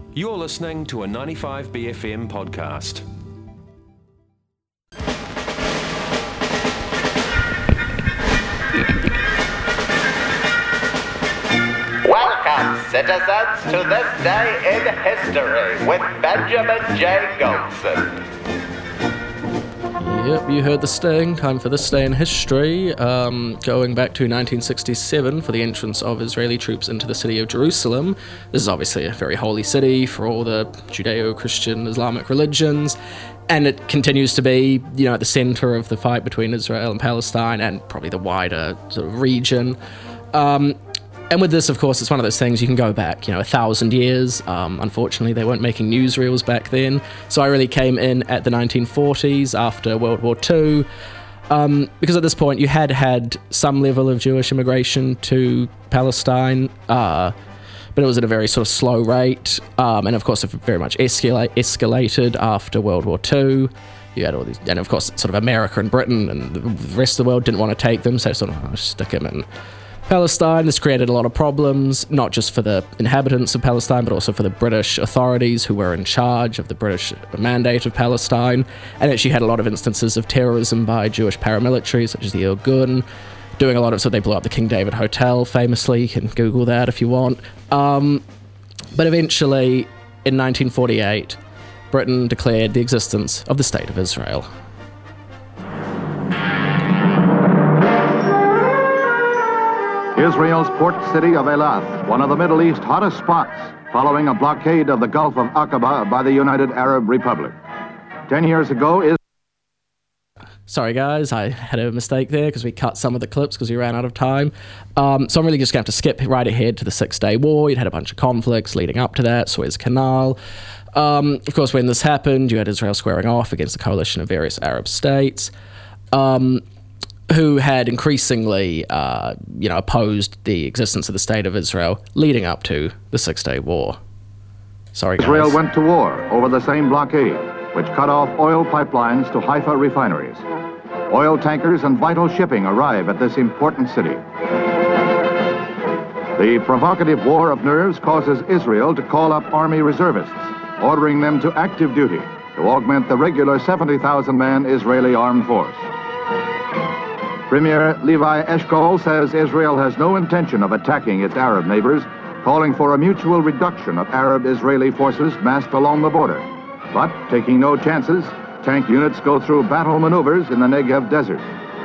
You're listening to a 95BFM podcast. Welcome, citizens, to this day in history with Benjamin J. Goldson. Yep, you heard the sting. Time for this day in history. Going back to 1967 for the entrance of Israeli troops into the city of Jerusalem. This is obviously a very holy city for all the Judeo-Christian Islamic religions, and it continues to be, at the center of the fight between Israel and Palestine and probably the wider sort of region. And with this, of course, it's one of those things you can go back, 1,000 years. Unfortunately, they weren't making newsreels back then. So I really came in at the 1940s after World War II, because at this point you had some level of Jewish immigration to Palestine, but it was at a very sort of slow rate. And of course, it very much escalated after World War II. You had all these, and of course, sort of America and Britain and the rest of the world didn't want to take them, so sort of stick them in Palestine. This created a lot of problems, not just for the inhabitants of Palestine, but also for the British authorities who were in charge of the British Mandate of Palestine, and actually had a lot of instances of terrorism by Jewish paramilitaries, such as the Irgun, doing a lot of, so they blew up the King David Hotel, famously. You can Google that if you want. But eventually, in 1948, Britain declared the existence of the State of Israel. Israel's port city of Eilat, one of the Middle East's hottest spots, following a blockade of the Gulf of Aqaba by the United Arab Republic. 10 years ago, Sorry guys, I had a mistake there because we cut some of the clips because we ran out of time. So I'm really just going to have to skip right ahead to the Six-Day War. You'd had a bunch of conflicts leading up to that, Suez Canal. Of course, when this happened, you had Israel squaring off against a coalition of various Arab states, who had increasingly, opposed the existence of the State of Israel leading up to the Six-Day War. Sorry, guys. Israel went to war over the same blockade, which cut off oil pipelines to Haifa refineries. Oil tankers and vital shipping arrive at this important city. The provocative war of nerves causes Israel to call up army reservists, ordering them to active duty to augment the regular 70,000-man Israeli armed force. Premier Levi Eshkol says Israel has no intention of attacking its Arab neighbors, calling for a mutual reduction of Arab-Israeli forces massed along the border. But, taking no chances, tank units go through battle maneuvers in the Negev desert.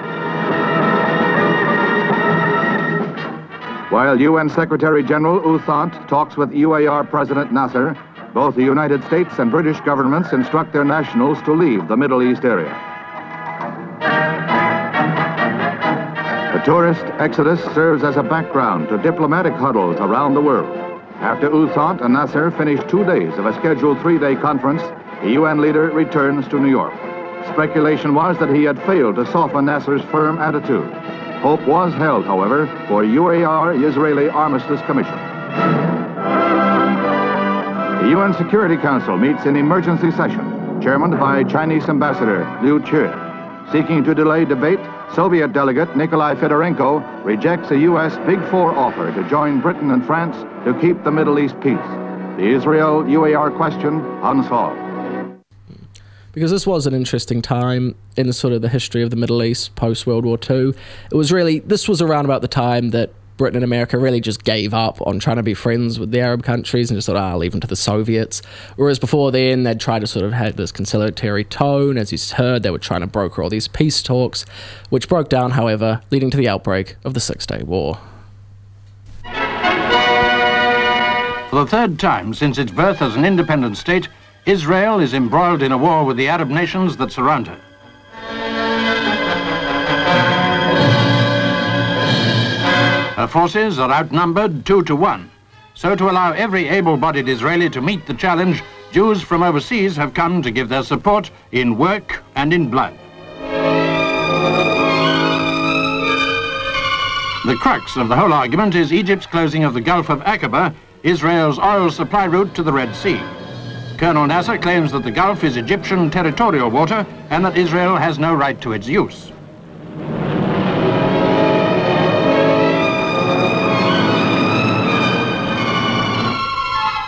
While UN Secretary General U Thant talks with UAR President Nasser, both the United States and British governments instruct their nationals to leave the Middle East area. The tourist exodus serves as a background to diplomatic huddles around the world. After U Thant and Nasser finished 2 days of a scheduled 3-day conference, the UN leader returns to New York. Speculation was that he had failed to soften Nasser's firm attitude. Hope was held, however, for UAR Israeli Armistice Commission. The UN Security Council meets in emergency session, chairmaned by Chinese Ambassador Liu Qie. Seeking to delay debate, Soviet delegate Nikolai Fedorenko rejects a U.S. Big Four offer to join Britain and France to keep the Middle East peace. The Israel-UAR question unsolved. Because this was an interesting time in the sort of the history of the Middle East post-World War II. This was around about the time that Britain and America really just gave up on trying to be friends with the Arab countries and just thought, I'll leave them to the Soviets. Whereas before then, they'd tried to sort of have this conciliatory tone. As you heard, they were trying to broker all these peace talks, which broke down, however, leading to the outbreak of the Six-Day War. For the third time since its birth as an independent state, Israel is embroiled in a war with the Arab nations that surround her. Her forces are outnumbered 2 to 1. So to allow every able-bodied Israeli to meet the challenge, Jews from overseas have come to give their support in work and in blood. The crux of the whole argument is Egypt's closing of the Gulf of Aqaba, Israel's oil supply route to the Red Sea. Colonel Nasser claims that the Gulf is Egyptian territorial water and that Israel has no right to its use.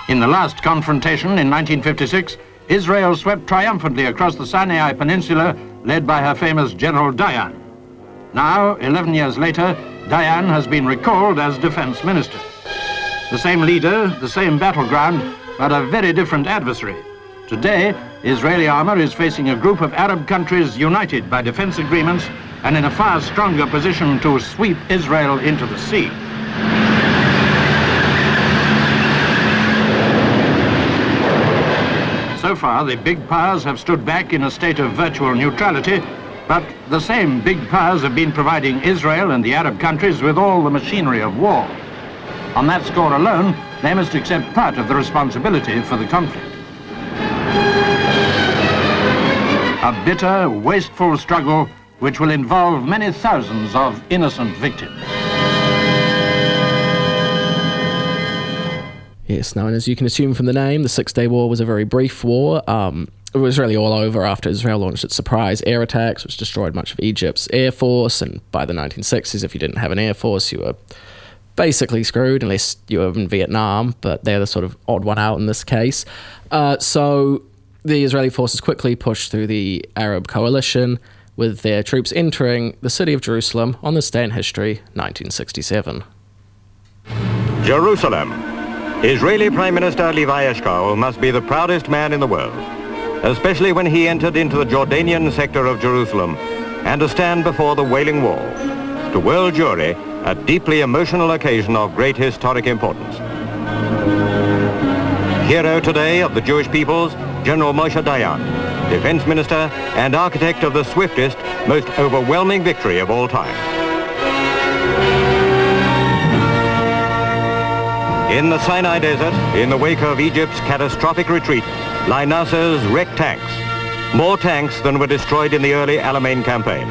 In the last confrontation in 1956, Israel swept triumphantly across the Sinai Peninsula, led by her famous General Dayan. Now, 11 years later, Dayan has been recalled as defense minister. The same leader, the same battleground, but a very different adversary. Today, Israeli armor is facing a group of Arab countries united by defense agreements and in a far stronger position to sweep Israel into the sea. So far, the big powers have stood back in a state of virtual neutrality, but the same big powers have been providing Israel and the Arab countries with all the machinery of war. On that score alone, they must accept part of the responsibility for the conflict. A bitter, wasteful struggle which will involve many thousands of innocent victims. Yes, now, and as you can assume from the name, the Six-Day War was a very brief war. It was really all over after Israel launched its surprise air attacks, which destroyed much of Egypt's air force, and by the 1960s, if you didn't have an air force, you were basically screwed, unless you were in Vietnam, but they're the sort of odd one out in this case. So the Israeli forces quickly pushed through the Arab coalition, with their troops entering the city of Jerusalem on this day in history, 1967. Jerusalem. Israeli Prime Minister Levi Eshkol must be the proudest man in the world, especially when he entered into the Jordanian sector of Jerusalem and to stand before the Wailing Wall. To world jury, a deeply emotional occasion of great historic importance. Hero today of the Jewish peoples, General Moshe Dayan, Defense Minister and architect of the swiftest, most overwhelming victory of all time. In the Sinai Desert, in the wake of Egypt's catastrophic retreat, lie Nasser's wrecked tanks, more tanks than were destroyed in the early Alamein campaign.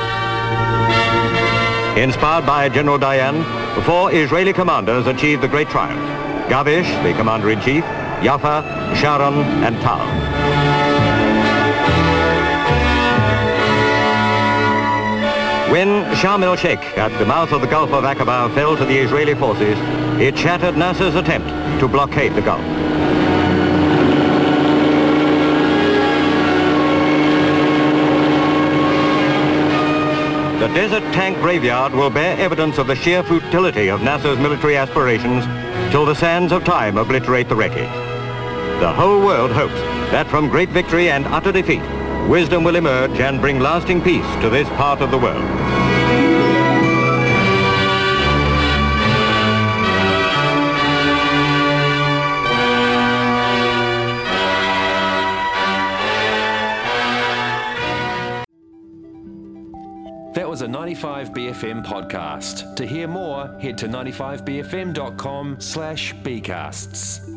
Inspired by General Dayan, 4 Israeli commanders achieved the great triumph: Gavish, the commander-in-chief, Yafa, Sharon, and Tal. When Sharm el-Sheikh, at the mouth of the Gulf of Aqaba, fell to the Israeli forces, it shattered Nasser's attempt to blockade the Gulf. The desert tank graveyard will bear evidence of the sheer futility of Nasser's military aspirations till the sands of time obliterate the wreckage. The whole world hopes that from great victory and utter defeat, wisdom will emerge and bring lasting peace to this part of the world. That was a 95BFM podcast. To hear more, head to 95bfm.com/bcasts.